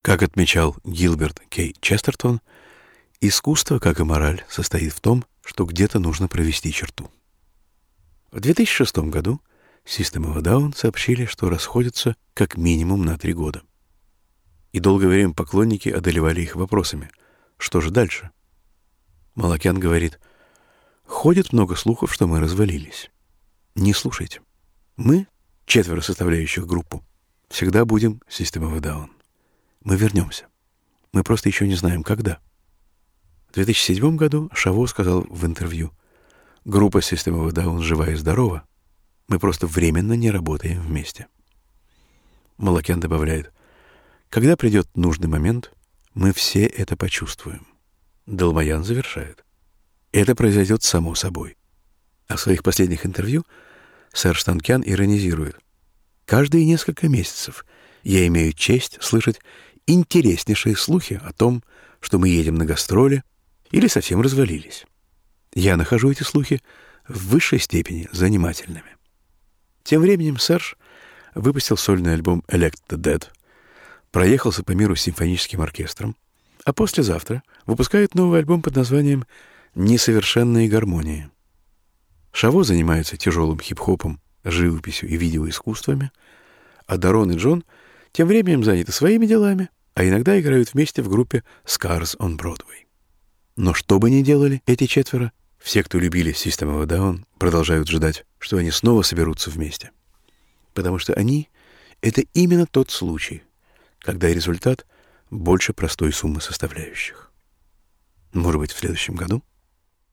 Как отмечал Гилберт Кей Честертон, искусство, как и мораль, состоит в том, что где-то нужно провести черту. В 2006 году System of a Down сообщили, что расходятся как минимум на 3 года. И долгое время поклонники одолевали их вопросами: что же дальше? Малакян говорит: ходит много слухов, что мы развалились. Не слушайте. Мы, 4 составляющих группу, всегда будем System of a Down. Мы вернемся. Мы просто еще не знаем, когда. В 2007 году Шаво сказал в интервью: группа System of a Down жива и здорова. Мы просто временно не работаем вместе. Малакян добавляет: когда придет нужный момент, мы все это почувствуем. Далмаян завершает: это произойдет само собой. А в своих последних интервью Серж Танкян иронизирует: каждые несколько месяцев я имею честь слышать интереснейшие слухи о том, что мы едем на гастроли или совсем развалились. Я нахожу эти слухи в высшей степени занимательными. Тем временем Серж выпустил сольный альбом Elect the Dead, проехался по миру с симфоническим оркестром, а послезавтра выпускает новый альбом под названием «Несовершенные гармонии». Шаво занимается тяжелым хип-хопом, живописью и видеоискусствами, а Дарон и Джон тем временем заняты своими делами, а иногда играют вместе в группе Scars on Broadway. Но что бы ни делали эти 4, все, кто любили System of a Down, продолжают ждать, что они снова соберутся вместе. Потому что они — это именно тот случай, когда результат больше простой суммы составляющих. Может быть, в следующем году?